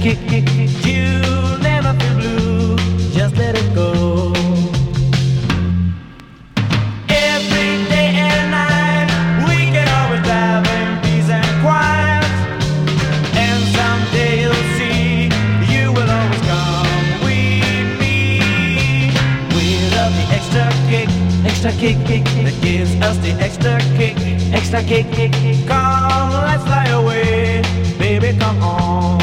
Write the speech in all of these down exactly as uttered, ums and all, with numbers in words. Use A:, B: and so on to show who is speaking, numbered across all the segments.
A: kick, kick, kick. You'll never feel blue, just let it go. Every day and night, we can always drive in peace and quiet. And someday you'll see, you will always come with me. We love the extra kick, extra kick, kick, that gives us the extra kick, extra kick, kick, kick. Come, let's fly away, baby, come on.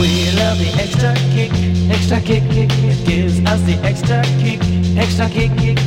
A: Extra kick, kick, it gives us the extra kick, extra kick, kick.